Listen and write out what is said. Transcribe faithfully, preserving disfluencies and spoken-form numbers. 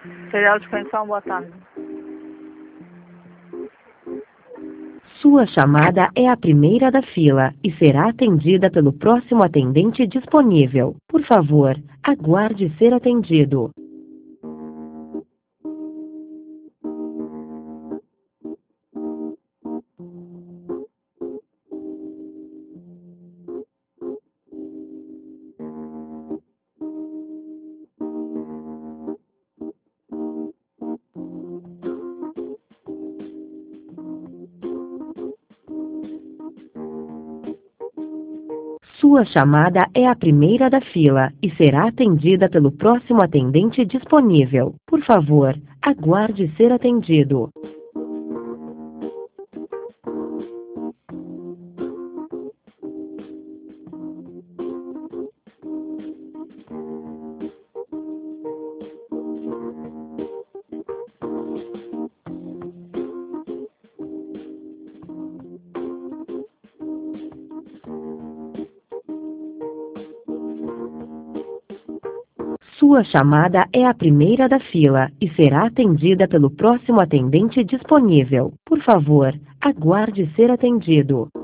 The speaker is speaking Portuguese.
Federal de Conexão, boa tarde. Sua chamada é a primeira da fila e será atendida pelo próximo atendente disponível. Por favor, aguarde ser atendido. Sua chamada é a primeira da fila e será atendida pelo próximo atendente disponível. Por favor, aguarde ser atendido. Sua chamada é a primeira da fila e será atendida pelo próximo atendente disponível. Por favor, aguarde ser atendido.